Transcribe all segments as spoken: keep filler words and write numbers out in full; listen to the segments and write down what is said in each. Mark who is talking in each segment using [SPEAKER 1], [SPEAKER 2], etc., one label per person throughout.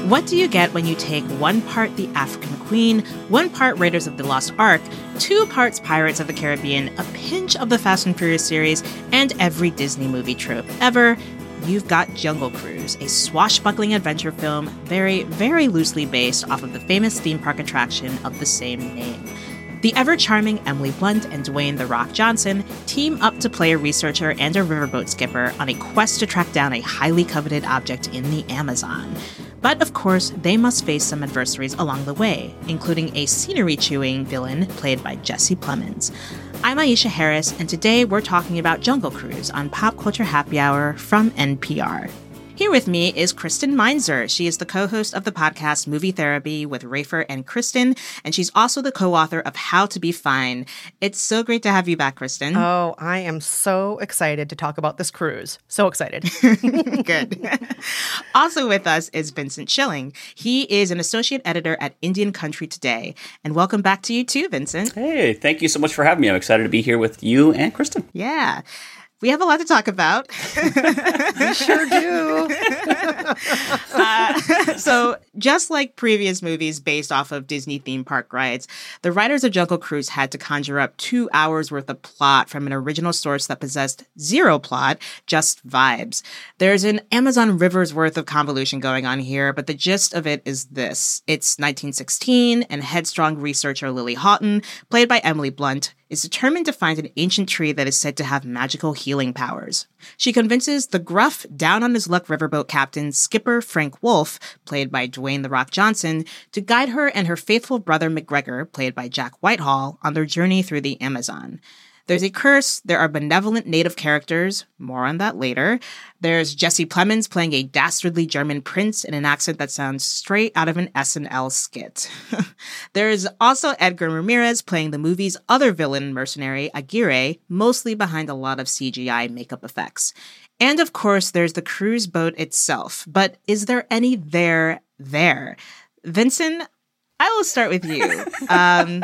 [SPEAKER 1] What do you get when you take one part The African Queen, one part Raiders of the Lost Ark, two parts Pirates of the Caribbean, a pinch of the Fast and Furious series, and every Disney movie trope ever? You've got Jungle Cruise, a swashbuckling adventure film very, very loosely based off of the famous theme park attraction of the same name. The ever-charming Emily Blunt and Dwayne "The Rock" Johnson team up to play a researcher and a riverboat skipper on a quest to track down a highly coveted object in the Amazon. But of course, they must face some adversaries along the way, including a scenery-chewing villain played by Jesse Plemons. I'm Aisha Harris, and today we're talking about Jungle Cruise on Pop Culture Happy Hour from N P R. Here with me is Kristen Meinzer. She is the co-host of the podcast Movie Therapy with Rafer and Kristen, and she's also the co-author of How to Be Fine. It's so great to have you back, Kristen.
[SPEAKER 2] Oh, I am so excited to talk about this cruise. So excited.
[SPEAKER 1] Good. Also with us is Vincent Schilling. He is an associate editor at Indian Country Today. And welcome back to you too, Vincent.
[SPEAKER 3] Hey, thank you so much for having me. I'm excited to be here with you and Kristen.
[SPEAKER 1] Yeah. We have a lot to talk about.
[SPEAKER 2] We sure do.
[SPEAKER 1] uh, so, just like previous movies based off of Disney theme park rides, the writers of Jungle Cruise had to conjure up two hours worth of plot from an original source that possessed zero plot, just vibes. There's an Amazon River's worth of convolution going on here, but the gist of it is this. It's nineteen sixteen, and headstrong researcher Lily Houghton, played by Emily Blunt, is determined to find an ancient tree that is said to have magical healing powers. She convinces the gruff, down-on-his-luck riverboat captain Skipper Frank Wolf, played by Dwayne "The Rock" Johnson, to guide her and her faithful brother McGregor, played by Jack Whitehall, on their journey through the Amazon. There's a curse, there are benevolent native characters, more on that later. There's Jesse Plemons playing a dastardly German prince in an accent that sounds straight out of an S N L skit. There's also Edgar Ramirez playing the movie's other villain mercenary, Aguirre, mostly behind a lot of C G I makeup effects. And of course, there's the cruise boat itself. But is there any there there? Vincent, I will start with you. Um...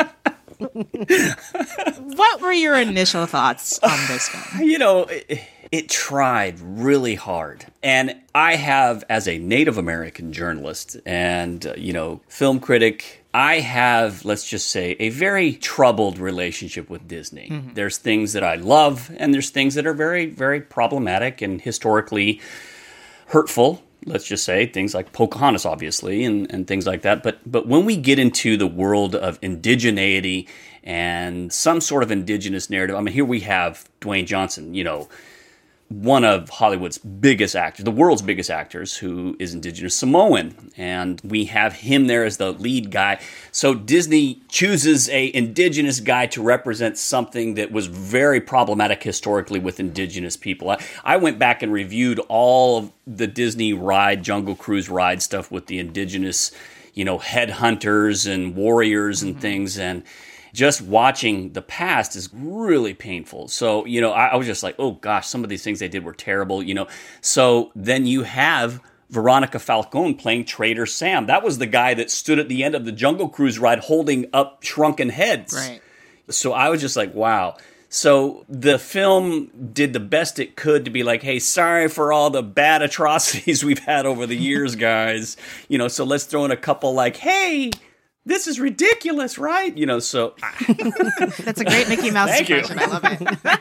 [SPEAKER 1] What were your initial thoughts on this film?
[SPEAKER 3] You know, it, it tried really hard. And I have, as a Native American journalist and, uh, you know, film critic, I have, let's just say, a very troubled relationship with Disney. Mm-hmm. There's things that I love, and there's things that are very, very problematic and historically hurtful. Let's just say things like Pocahontas, obviously, and, and things like that. But but when we get into the world of indigeneity and some sort of indigenous narrative, I mean, here we have Dwayne Johnson, you know, one of Hollywood's biggest actors, the world's biggest actors, who is indigenous Samoan. And we have him there as the lead guy. So Disney chooses a indigenous guy to represent something that was very problematic historically with indigenous people. I, I went back and reviewed all of the Disney ride, Jungle Cruise ride stuff with the indigenous, you know, headhunters and warriors and mm-hmm. things. And just watching the past is really painful. So, you know, I, I was just like, oh gosh, some of these things they did were terrible, you know. So then you have Veronica Falcone playing Trader Sam. That was the guy that stood at the end of the Jungle Cruise ride holding up shrunken heads.
[SPEAKER 1] Right.
[SPEAKER 3] So I was just like, wow. So the film did the best it could to be like, hey, sorry for all the bad atrocities we've had over the years, guys. You know, so let's throw in a couple like, hey, this is ridiculous, right? You know, so...
[SPEAKER 1] That's a great Mickey Mouse
[SPEAKER 3] Thank
[SPEAKER 1] impression.
[SPEAKER 3] You.
[SPEAKER 1] I love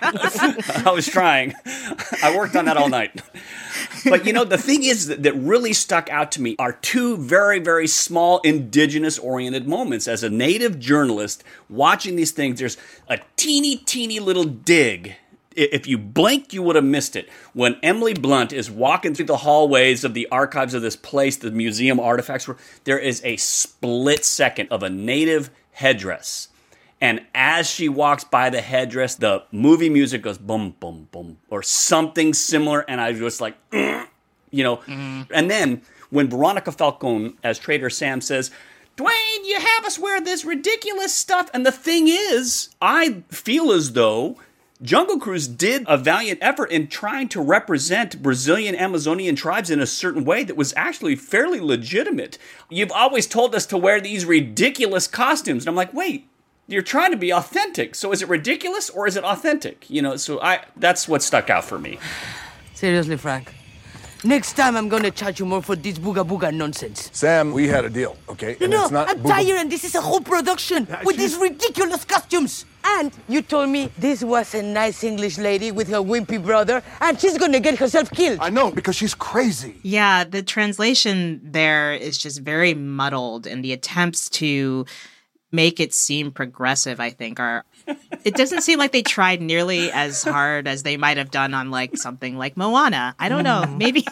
[SPEAKER 1] it.
[SPEAKER 3] I was trying. I worked on that all night. But, you know, the thing is that, that really stuck out to me are two very, very small indigenous-oriented moments. As a native journalist, watching these things, there's a teeny, teeny little dig. If you blinked, you would have missed it. When Emily Blunt is walking through the hallways of the archives of this place, the museum artifacts, were, there is a split second of a native headdress. And as she walks by the headdress, the movie music goes boom, boom, boom, or something similar. And I was just like, mm, you know. Mm. And then when Veronica Falcone, as Trader Sam, says, Dwayne, you have us wear this ridiculous stuff. And the thing is, I feel as though Jungle Cruise did a valiant effort in trying to represent Brazilian Amazonian tribes in a certain way that was actually fairly legitimate. You've always told us to wear these ridiculous costumes. And I'm like, wait, you're trying to be authentic. So is it ridiculous or is it authentic? You know, so I that's what stuck out for me.
[SPEAKER 4] Seriously, Frank, Next time I'm gonna charge you more for this booga booga nonsense.
[SPEAKER 5] Sam, we had a deal, okay?
[SPEAKER 4] No,
[SPEAKER 5] And
[SPEAKER 4] no,
[SPEAKER 5] it's not
[SPEAKER 4] I'm
[SPEAKER 5] booga-
[SPEAKER 4] tired and this is a whole production with these ridiculous costumes. And you told me this was a nice English lady with her wimpy brother and she's gonna get herself killed.
[SPEAKER 5] I know, because she's crazy.
[SPEAKER 1] Yeah, the translation there is just very muddled, and the attempts to make it seem progressive, I think, are... It doesn't seem like they tried nearly as hard as they might have done on like something like Moana. I don't know. Maybe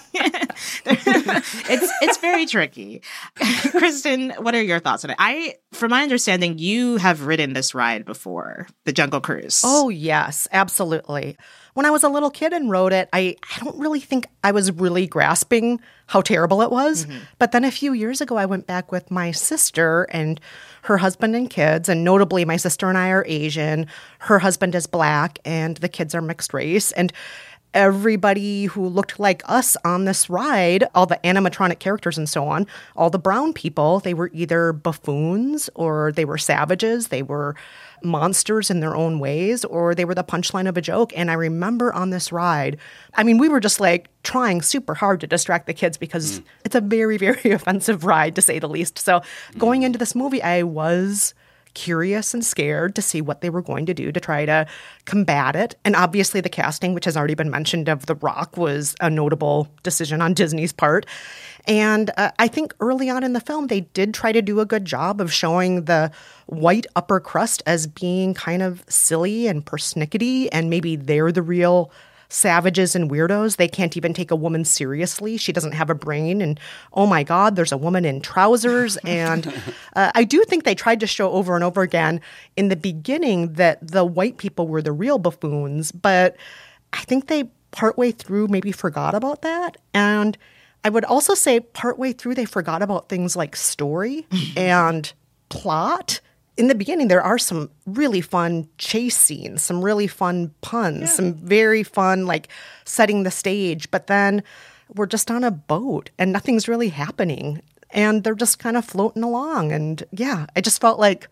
[SPEAKER 1] it's it's very tricky. Kristen, what are your thoughts on it? I, from my understanding, you have ridden this ride before, the Jungle Cruise.
[SPEAKER 2] Oh, yes, absolutely. When I was a little kid and rode it, I, I don't really think I was really grasping how terrible it was. Mm-hmm. But then a few years ago, I went back with my sister and her husband and kids. And notably, my sister and I are Asian. Her husband is Black and the kids are mixed race. And everybody who looked like us on this ride, all the animatronic characters and so on, all the brown people, they were either buffoons or they were savages. They were monsters in their own ways, or they were the punchline of a joke. And I remember on this ride, I mean, we were just like trying super hard to distract the kids because mm. it's a very, very offensive ride, to say the least. So mm. going into this movie, I was curious and scared to see what they were going to do to try to combat it. And obviously the casting, which has already been mentioned, of The Rock was a notable decision on Disney's part. And uh, I think early on in the film, they did try to do a good job of showing the white upper crust as being kind of silly and persnickety, and maybe they're the real savages and weirdos. They can't even take a woman seriously. She doesn't have a brain. And oh my God, there's a woman in trousers. And uh, I do think they tried to show over and over again in the beginning that the white people were the real buffoons. But I think they partway through maybe forgot about that. And I would also say partway through they forgot about things like story and plot. In the beginning, there are some really fun chase scenes, some really fun puns, yeah. some very fun, like, setting the stage. But then we're just on a boat and nothing's really happening. And they're just kind of floating along. And, yeah, I just felt like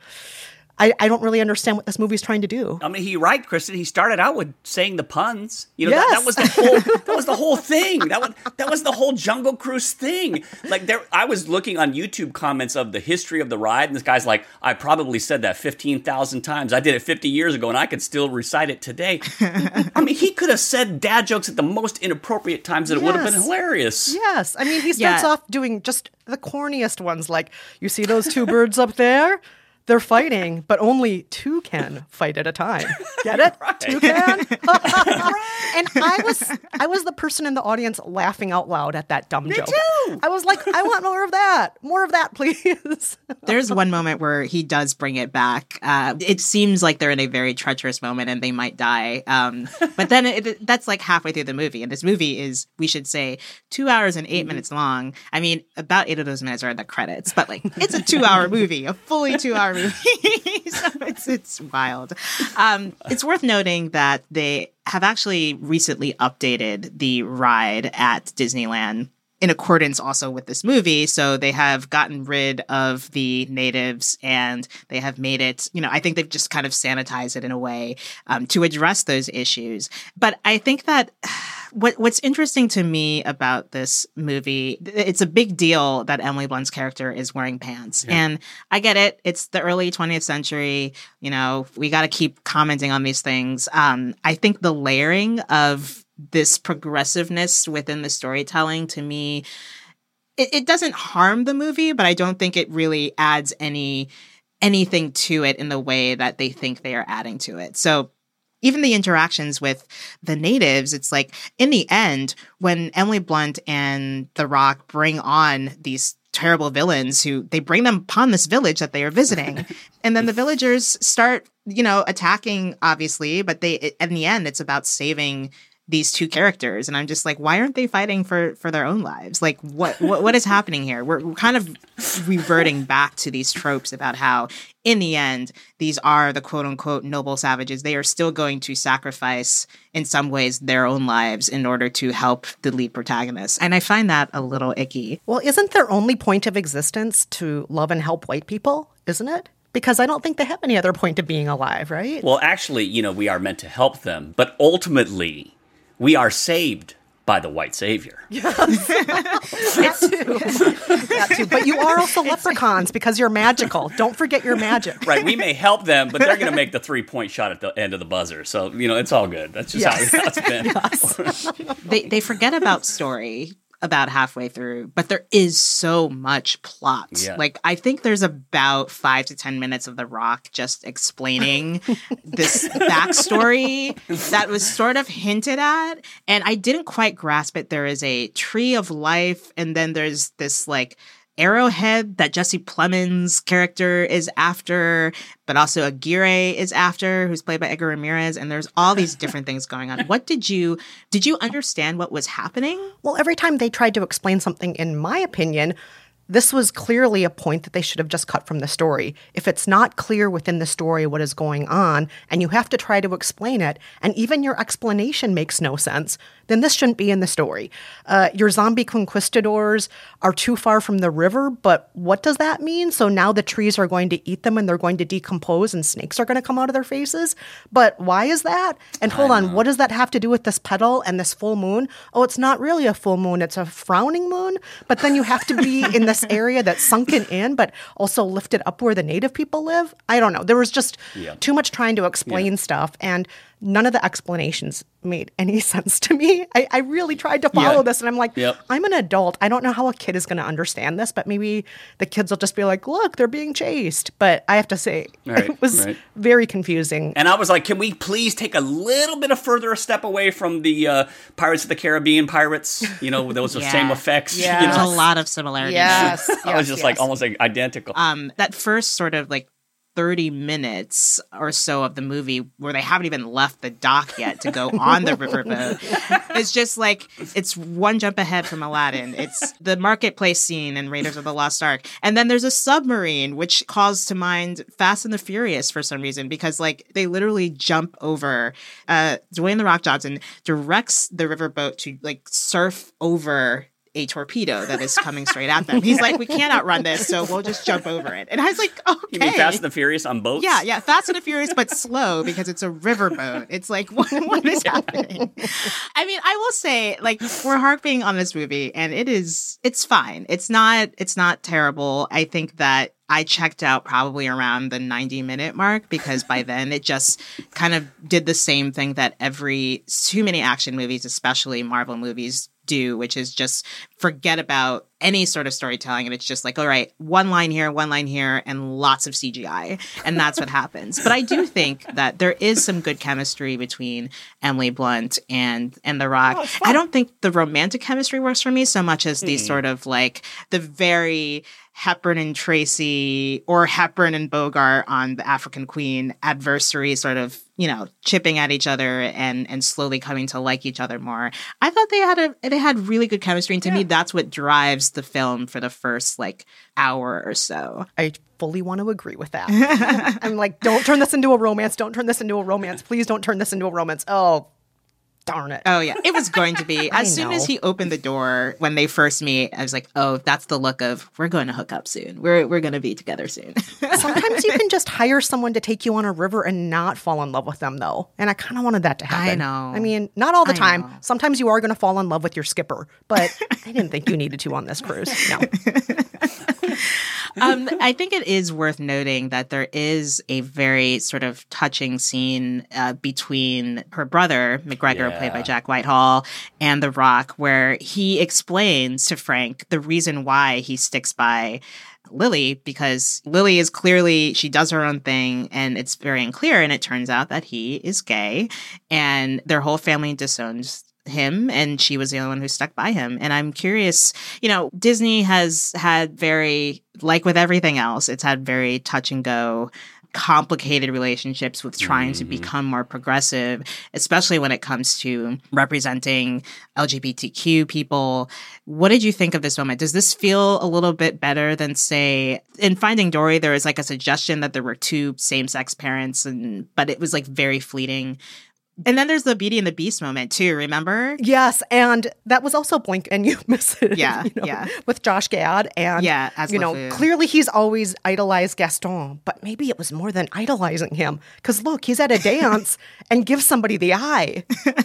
[SPEAKER 2] I, I don't really understand what this movie's trying to do.
[SPEAKER 3] I mean, he right, Kristen. He started out with saying the puns. You know,
[SPEAKER 2] yes.
[SPEAKER 3] that, that was the whole that was the whole thing. That was that was the whole Jungle Cruise thing. Like there, I was looking on YouTube comments of the history of the ride, and this guy's like, I probably said that fifteen thousand times. I did it fifty years ago, and I could still recite it today. I mean, he could have said dad jokes at the most inappropriate times, and yes. it would have been hilarious.
[SPEAKER 2] Yes, I mean, he starts
[SPEAKER 1] yeah.
[SPEAKER 2] off doing just the corniest ones, like, you see those two birds up there? They're fighting, but only two can fight at a time. Get it?
[SPEAKER 3] Right.
[SPEAKER 2] Two can? And I was I was the person in the audience laughing out loud at that dumb
[SPEAKER 3] Me
[SPEAKER 2] joke.
[SPEAKER 3] too.
[SPEAKER 2] I was like, I want more of that. More of that, please.
[SPEAKER 1] There's one moment where he does bring it back. Uh, it seems like they're in a very treacherous moment and they might die. Um, but then it, that's like halfway through the movie. And this movie is, we should say, two hours and eight mm-hmm. minutes long. I mean, about eight of those minutes are in the credits. But like, it's a two-hour movie, a fully two-hour movie. So it's it's wild. Um, it's worth noting that they have actually recently updated the ride at Disneyland in accordance also with this movie. So they have gotten rid of the natives and they have made it, you know, I think they've just kind of sanitized it in a way um, to address those issues. But I think that what what's interesting to me about this movie, it's a big deal that Emily Blunt's character is wearing pants. Yeah. And I get it. It's the early twentieth century. You know, we got to keep commenting on these things. Um, I think the layering of this progressiveness within the storytelling, to me, it, it doesn't harm the movie, but I don't think it really adds any anything to it in the way that they think they are adding to it. So even the interactions with the natives, it's like, in the end, when Emily Blunt and The Rock bring on these terrible villains who they bring them upon this village that they are visiting, and then the villagers start, you know, attacking, obviously, but they, in the end, it's about saving these two characters. And I'm just like, why aren't they fighting for, for their own lives? Like, what, what, what is happening here? We're, we're kind of reverting back to these tropes about how, in the end, these are the quote unquote noble savages. They are still going to sacrifice, in some ways, their own lives in order to help the lead protagonist. And I find that a little icky.
[SPEAKER 2] Well, isn't their only point of existence to love and help white people? Isn't it? Because I don't think they have any other point of being alive, right?
[SPEAKER 3] Well, actually, you know, we are meant to help them, but ultimately, we are saved by the white savior.
[SPEAKER 2] That too. That too. But you are also leprechauns because you're magical. Don't forget your magic.
[SPEAKER 3] Right. We may help them, but they're going to make the three-point shot at the end of the buzzer. So, you know, it's all good. That's just
[SPEAKER 2] Yes.
[SPEAKER 3] how it's been.
[SPEAKER 2] Yes.
[SPEAKER 1] They they forget about story about halfway through, but there is so much plot.
[SPEAKER 3] Yeah.
[SPEAKER 1] Like, I think there's about five to ten minutes of The Rock just explaining this backstory that was sort of hinted at, and I didn't quite grasp it. There is a tree of life, and then there's this, like, arrowhead that Jesse Plemons' character is after, but also Aguirre is after, who's played by Edgar Ramirez, and there's all these different things going on. What did you, did you understand what was happening?
[SPEAKER 2] Well, every time they tried to explain something, in my opinion, this was clearly a point that they should have just cut from the story. If it's not clear within the story what is going on, and you have to try to explain it, and even your explanation makes no sense, then this shouldn't be in the story. Uh, your zombie conquistadors are too far from the river, but what does that mean? So now the trees are going to eat them and they're going to decompose and snakes are going to come out of their faces? But why is that? And hold on, what does that have to do with this petal and this full moon? Oh, it's not really a full moon, it's a frowning moon. But then you have to be in this area that's sunken in, but also lifted up where the native people live. I don't know. There was just
[SPEAKER 3] Yeah.
[SPEAKER 2] too much trying to explain
[SPEAKER 3] Yeah.
[SPEAKER 2] stuff, and none of the explanations made any sense to me. I, I really tried to follow
[SPEAKER 3] Yeah.
[SPEAKER 2] this, and I'm like,
[SPEAKER 3] Yep.
[SPEAKER 2] I'm an adult. I don't know how a kid is going to understand this, but maybe the kids will just be like, look, they're being chased. But I have to say,
[SPEAKER 3] Right,
[SPEAKER 2] it was
[SPEAKER 3] right.
[SPEAKER 2] very confusing.
[SPEAKER 3] And I was like, can we please take a little bit of further a step away from the uh, Pirates of the Caribbean pirates? You know, those are
[SPEAKER 1] Yeah.
[SPEAKER 3] same effects.
[SPEAKER 2] Yeah.
[SPEAKER 3] You
[SPEAKER 1] There's
[SPEAKER 3] know?
[SPEAKER 1] a lot of similarities.
[SPEAKER 2] Yes.
[SPEAKER 3] I was
[SPEAKER 2] yes,
[SPEAKER 3] just like
[SPEAKER 2] yes.
[SPEAKER 3] almost like identical.
[SPEAKER 1] Um, that first sort of like thirty minutes or so of the movie where they haven't even left the dock yet to go on the riverboat. It's just like, it's one jump ahead from Aladdin. It's the marketplace scene in Raiders of the Lost Ark. And then there's a submarine, which calls to mind Fast and the Furious for some reason, because like they literally jump over. Uh, Dwayne The Rock Johnson directs the riverboat to like surf over a torpedo that is coming straight at them. He's like, we can't outrun this, so we'll just jump over it. And I was like, okay.
[SPEAKER 3] You mean Fast and the Furious on boats?
[SPEAKER 1] Yeah, yeah, Fast and the Furious, but slow because it's a riverboat. It's like, what, what is happening? I mean, I will say, like, we're harping on this movie, and it is, it's fine. It's not, it's not terrible. I think that I checked out probably around the ninety minute mark because by then it just kind of did the same thing that every, too many action movies, especially Marvel movies, do, which is just forget about any sort of storytelling. And it's just like, all right, one line here, one line here, and lots of C G I. And that's what happens. But I do think that there is some good chemistry between Emily Blunt and, and The Rock. I don't think the romantic chemistry works for me so much as the sort of like the very Hepburn and Tracy or Hepburn and Bogart on The African Queen adversary sort of, you know, chipping at each other and and slowly coming to like each other more. I thought they had a they had really good chemistry, and to me that's what drives the film for the first like hour or so.
[SPEAKER 2] I fully want to agree with that. I'm like, don't turn this into a romance. Don't turn this into a romance. Please don't turn this into a romance. Oh, darn it.
[SPEAKER 1] Oh yeah, it was going to be.
[SPEAKER 2] I
[SPEAKER 1] As soon as
[SPEAKER 2] know.
[SPEAKER 1] he opened the door when they first meet, I was like, "Oh, that's the look of we're going to hook up soon. We're we're going to be together soon."
[SPEAKER 2] Sometimes you can just hire someone to take you on a river and not fall in love with them, though. And I kind of wanted that to happen.
[SPEAKER 1] I know.
[SPEAKER 2] I mean, not all the
[SPEAKER 1] I
[SPEAKER 2] time.
[SPEAKER 1] know.
[SPEAKER 2] Sometimes you are going to fall in love with your skipper, but I didn't think you needed to on this cruise. No.
[SPEAKER 1] um, I think it is worth noting that there is a very sort of touching scene uh, between her brother, McGregor,
[SPEAKER 3] Yeah.
[SPEAKER 1] played by Jack Whitehall, and The Rock, where he explains to Frank the reason why he sticks by Lily, because Lily is clearly, she does her own thing and it's very unclear. And it turns out that he is gay and their whole family disowns him, and she was the only one who stuck by him. And I'm curious, you know, Disney has had very, like with everything else, it's had very touch and go, complicated relationships with trying to become more progressive, especially when it comes to representing L G B T Q people. What did you think of this moment? Does this feel a little bit better than, say, in Finding Dory, there was like a suggestion that there were two same-sex parents, and but it was like very fleeting. And then there's the Beauty and the Beast moment too, remember?
[SPEAKER 2] Yes, and that was also Blink and You Miss It.
[SPEAKER 1] Yeah,
[SPEAKER 2] you know,
[SPEAKER 1] yeah.
[SPEAKER 2] With Josh Gad. And,
[SPEAKER 1] yeah, as
[SPEAKER 2] you know,
[SPEAKER 1] LeFou.
[SPEAKER 2] clearly he's always idolized Gaston, but maybe it was more than idolizing him. Because look, he's at a dance and gives somebody the eye.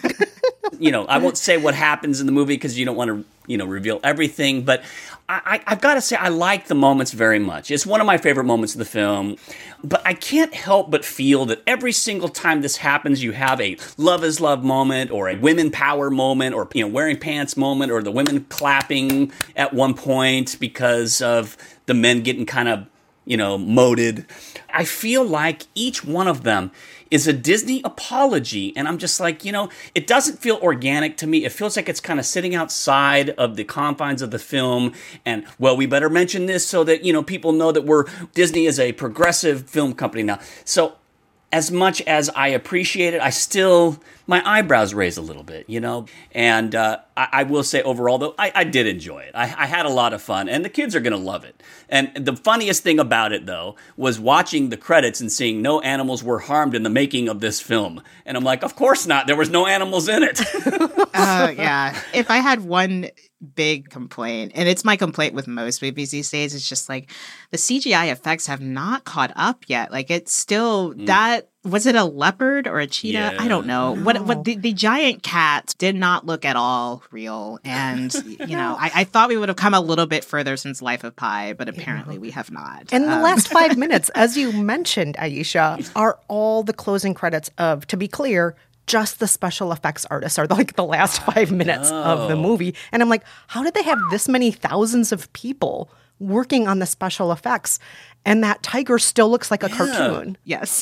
[SPEAKER 3] You know, I won't say what happens in the movie because you don't want to, you know, reveal everything. But I, I, I've got to say, I like the moments very much. It's one of my favorite moments of the film. But I can't help but feel that every single time this happens, you have a love is love moment or a women power moment or, you know, wearing pants moment or the women clapping at one point because of the men getting kind of, you know, moted. I feel like each one of them is a Disney apology. And I'm just like, you know, it doesn't feel organic to me. It feels like it's kind of sitting outside of the confines of the film. And, well, we better mention this so that, you know, people know that we're Disney is a progressive film company now. So as much as I appreciate it, I still, my eyebrows raise a little bit, you know? And uh, I, I will say overall, though, I, I did enjoy it. I, I had a lot of fun, and the kids are going to love it. And the funniest thing about it, though, was watching the credits and seeing no animals were harmed in the making of this film. And I'm like, of course not. There was no animals in it.
[SPEAKER 1] Oh, uh, yeah. If I had one big complaint, and it's my complaint with most movies these days, it's just like the C G I effects have not caught up yet. Like it's still mm. that was it a leopard or a cheetah?
[SPEAKER 3] Yeah.
[SPEAKER 1] I don't know.
[SPEAKER 2] No.
[SPEAKER 1] What what the, the giant cat did not look at all real. And you know, I, I thought we would have come a little bit further since Life of Pi, but apparently we have not.
[SPEAKER 2] And
[SPEAKER 1] um,
[SPEAKER 2] the last five minutes, as you mentioned, Aisha, are all the closing credits of, to be clear, just the special effects artists are like the last five minutes of the movie. And I'm like, how did they have this many thousands of people working on the special effects? And that tiger still looks like a yeah. cartoon.
[SPEAKER 1] Yes.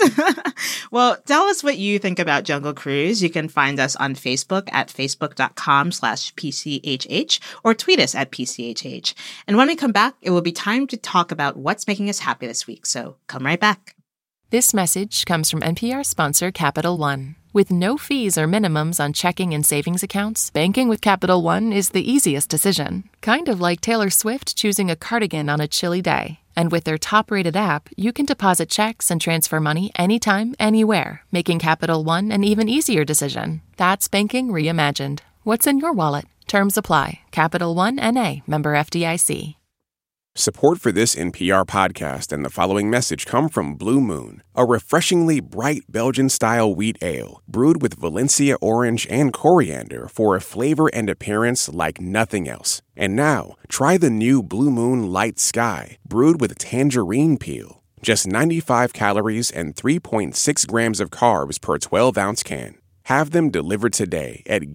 [SPEAKER 1] Well, tell us what you think about Jungle Cruise. You can find us on Facebook at facebook.com slash PCHH or tweet us at P C H H. And when we come back, it will be time to talk about what's making us happy this week. So come right back.
[SPEAKER 6] This message comes from N P R sponsor Capital One. With no fees or minimums on checking and savings accounts, banking with Capital One is the easiest decision. Kind of like Taylor Swift choosing a cardigan on a chilly day. And with their top-rated app, you can deposit checks and transfer money anytime, anywhere, making Capital One an even easier decision. That's banking reimagined. What's in your wallet? Terms apply. Capital One N A, member F D I C.
[SPEAKER 7] Support for this N P R podcast and the following message come from Blue Moon, a refreshingly bright Belgian-style wheat ale brewed with Valencia orange and coriander for a flavor and appearance like nothing else. And now, try the new Blue Moon Light Sky, brewed with tangerine peel. Just ninety-five calories and three point six grams of carbs per twelve-ounce can. Have them delivered today at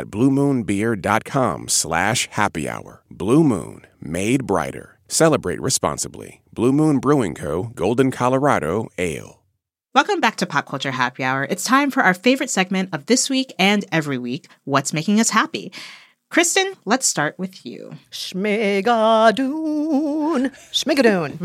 [SPEAKER 7] get.bluemoonbeer.com slash happy hour. Blue Moon, made brighter. Celebrate responsibly. Blue Moon Brewing Co., Golden, Colorado, Ale.
[SPEAKER 1] Welcome back to Pop Culture Happy Hour. It's time for our favorite segment of this week and every week, What's Making Us Happy? Kristen, let's start with you.
[SPEAKER 2] Schmigadoon. Schmigadoon.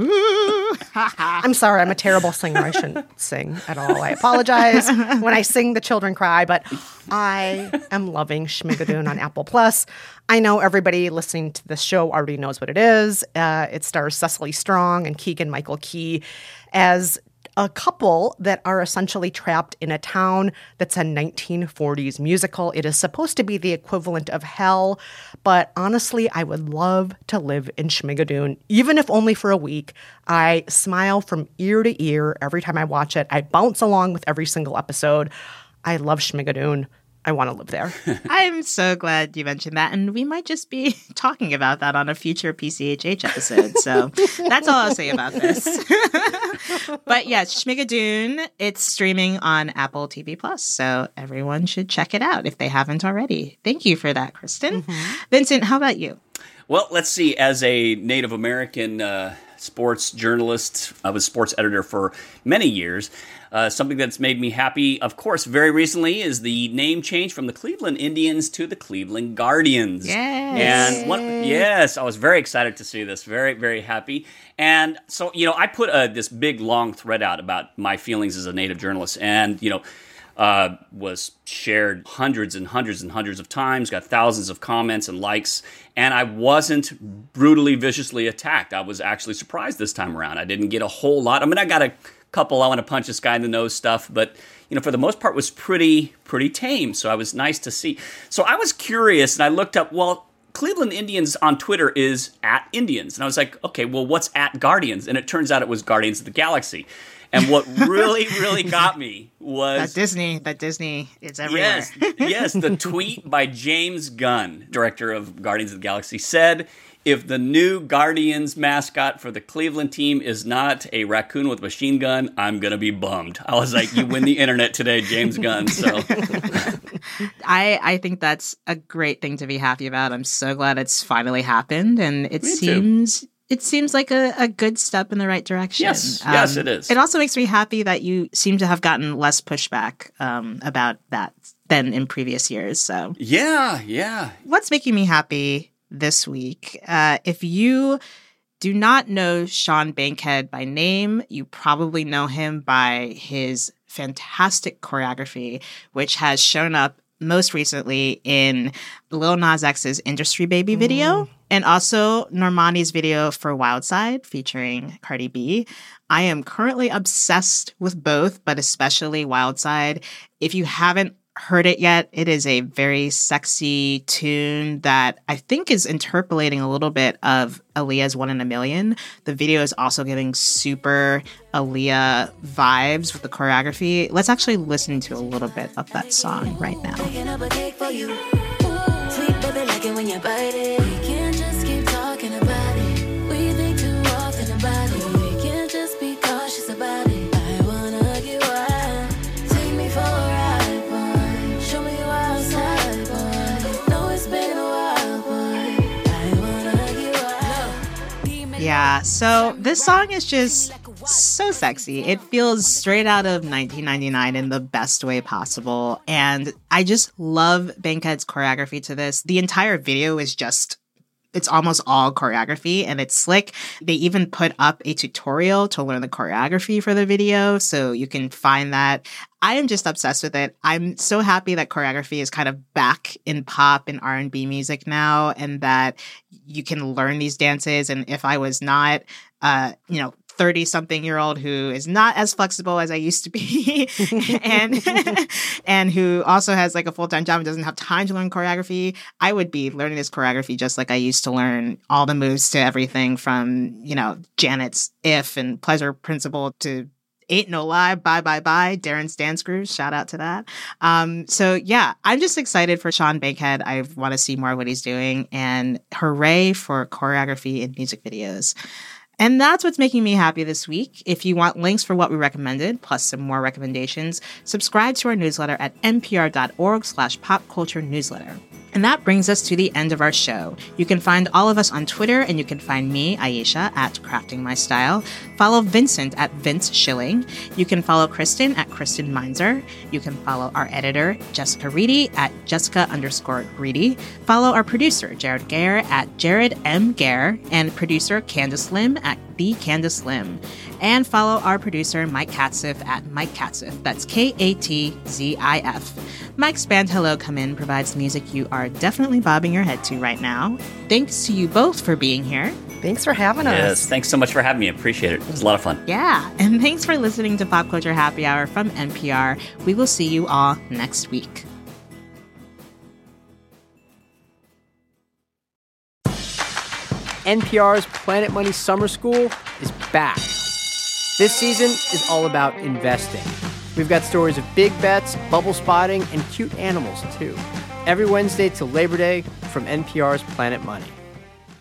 [SPEAKER 2] I'm sorry, I'm a terrible singer. I shouldn't sing at all. I apologize. When I sing, the children cry, but I am loving Schmigadoon on Apple Plus. I know everybody listening to this show already knows what it is. Uh, it stars Cecily Strong and Keegan-Michael Key as a couple that are essentially trapped in a town that's a nineteen forties musical. It is supposed to be the equivalent of hell, but honestly, I would love to live in Schmigadoon, even if only for a week. I smile from ear to ear every time I watch it. I bounce along with every single episode. I love Schmigadoon. I want to live there.
[SPEAKER 1] I'm so glad you mentioned that. And we might just be talking about that on a future P C H H episode. So that's all I'll say about this. But yes, Schmigadoon, it's streaming on Apple T V Plus. So everyone should check it out if they haven't already. Thank you for that, Kristen. Mm-hmm. Vincent, how about you?
[SPEAKER 3] Well, let's see. As a Native American uh, sports journalist, I was sports editor for many years. Uh, something that's made me happy, of course, very recently is the name change from the Cleveland Indians to the Cleveland Guardians.
[SPEAKER 1] Yes.
[SPEAKER 3] And one, yes, I was very excited to see this. Very, very happy. And so, you know, I put uh, this big, long thread out about my feelings as a Native journalist. And, you know, uh, was shared hundreds and hundreds and hundreds of times, got thousands of comments and likes, and I wasn't brutally, viciously attacked. I was actually surprised this time around. I didn't get a whole lot. I mean, I got a couple I want to punch this guy in the nose stuff, but you know, for the most part was pretty pretty tame. So I was nice to see. So I was curious and I looked up, well, Cleveland Indians on Twitter is at Indians. And I was like, okay, well, what's at Guardians? And it turns out it was Guardians of the Galaxy. And what really, really got me was...
[SPEAKER 1] That Disney, that Disney, it's everywhere.
[SPEAKER 3] Yes, yes, the tweet by James Gunn, director of Guardians of the Galaxy, said, if the new Guardians mascot for the Cleveland team is not a raccoon with a machine gun, I'm going to be bummed. I was like, you win the internet today, James Gunn. So
[SPEAKER 1] I, I think that's a great thing to be happy about. I'm so glad it's finally happened. And it
[SPEAKER 3] Me
[SPEAKER 1] seems...
[SPEAKER 3] too.
[SPEAKER 1] It seems like a, a good step in the right direction.
[SPEAKER 3] Yes, um, yes, it is.
[SPEAKER 1] It also makes me happy that you seem to have gotten less pushback um, about that than in previous years. So
[SPEAKER 3] yeah, yeah.
[SPEAKER 1] What's making me happy this week? Uh, if you do not know Sean Bankhead by name, you probably know him by his fantastic choreography, which has shown up most recently in Lil Nas X's Industry Baby video, mm. and also Normani's video for Wild Side featuring Cardi B. I am currently obsessed with both, but especially Wild Side. If you haven't heard it yet, it is a very sexy tune that I think is interpolating a little bit of Aaliyah's One in a Million. The video is also giving super Aaliyah vibes with the choreography. Let's actually listen to a little bit of that song right now. Yeah, so this song is just so sexy. It feels straight out of nineteen ninety-nine in the best way possible. And I just love Bankhead's choreography to this. The entire video is just, it's almost all choreography and it's slick. They even put up a tutorial to learn the choreography for the video, so you can find that. I am just obsessed with it. I'm so happy that choreography is kind of back in pop and R and B music now, and that you can learn these dances. And if I was not, uh, you know, thirty-something-year-old who is not as flexible as I used to be and and who also has like a full-time job and doesn't have time to learn choreography, I would be learning this choreography just like I used to learn all the moves to everything from, you know, Janet's If and Pleasure Principle to Ain't No Lie, Bye Bye Bye, Darren's Dance Grooves, shout out to that. Um, so yeah, I'm just excited for Sean Bankhead. I want to see more of what he's doing, and hooray for choreography in music videos. And that's what's making me happy this week. If you want links for what we recommended, plus some more recommendations, subscribe to our newsletter at npr.org slash pop culture newsletter. And that brings us to the end of our show. You can find all of us on Twitter, and you can find me, Aisha, at Crafting My Style. Follow Vincent at Vince Schilling. You can follow Kristen at Kristen Meinzer. You can follow our editor, Jessica Reedy, at Jessica underscore Reedy. Follow our producer, Jared Gare, at Jared M. Gare, and producer Candace Lim at The Candace Lim. And follow our producer, Mike Katzif, at Mike Katzif. That's K A T Z I F. Mike's band Hello Come In provides music you are definitely bobbing your head to right now. Thanks to you both for being here.
[SPEAKER 2] Thanks for having us.
[SPEAKER 3] Yes, thanks so much for having me. I appreciate it. It was a lot of fun.
[SPEAKER 1] Yeah, and thanks for listening to Pop Culture Happy Hour from N P R. We will see you all next week.
[SPEAKER 8] N P R's Planet Money Summer School is back. This season is all about investing. We've got stories of big bets, bubble spotting, and cute animals, too. Every Wednesday till Labor Day from N P R's Planet Money.